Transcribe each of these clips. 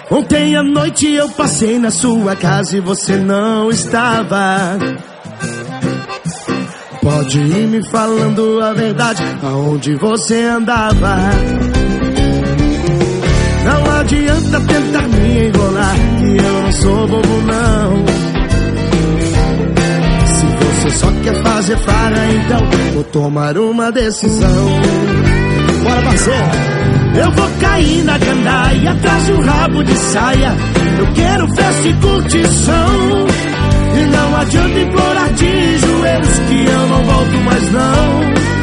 Ontem à noite eu passei na sua casa e você não estava. Pode ir me falando a verdade, aonde você andava. Não adianta tentar me enrolar, que eu não sou bobo não. Se você só quer fazer farra, então vou tomar uma decisão. Bora, parceiro! Eu vou cair na gandaia, atrás de um rabo de saia. Eu quero festa e curtição. E não adianta implorar de joelhos que eu não volto mais não.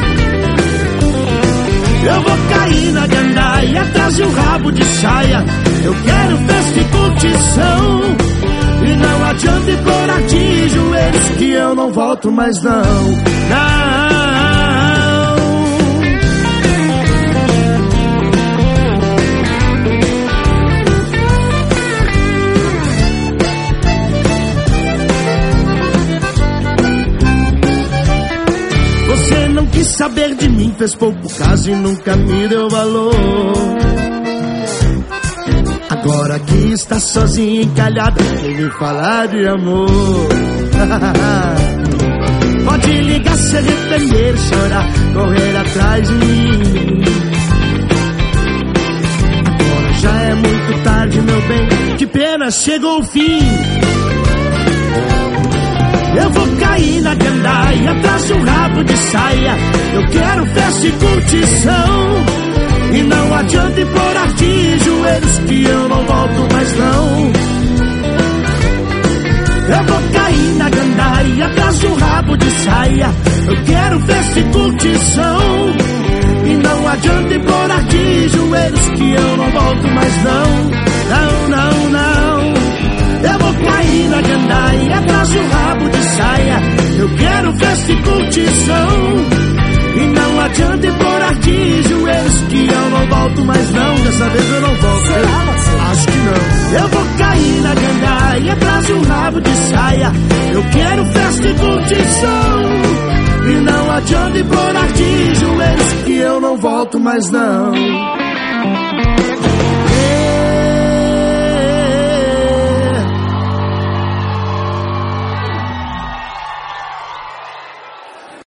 Eu vou cair na gandaia, atrás de um rabo de saia. Eu quero festa e curtição. E não adianta implorar de joelhos que eu não volto mais não. Não. Você não quis saber de mim, fez pouco caso e nunca me deu valor. Agora que está sozinho, encalhado, vem me falar de amor. Pode ligar, se arrepender, chorar, correr atrás de mim. Agora já é muito tarde, meu bem, que pena, chegou o fim. Eu vou cair na gandaia, atrás de um rabo de saia. Eu quero festa e curtição. E não adianta implorar de joelhos que eu não volto mais não. Eu vou cair na gandaia, atrás de um rabo de saia. Eu quero festa e curtição. E não adianta implorar de joelhos que eu não volto mais não. Não, não, não. Eu vou cair na gandaia, atrás de um rabo de saia. Eu quero festa e curtição. E não adianta implorar de joelhos que eu não volto mais não. Dessa vez eu não volto, acho que não. Eu vou cair na gandaia, atrás de um rabo de saia. Eu quero festa e curtição. E não adianta implorar de joelhos que eu não volto mais não.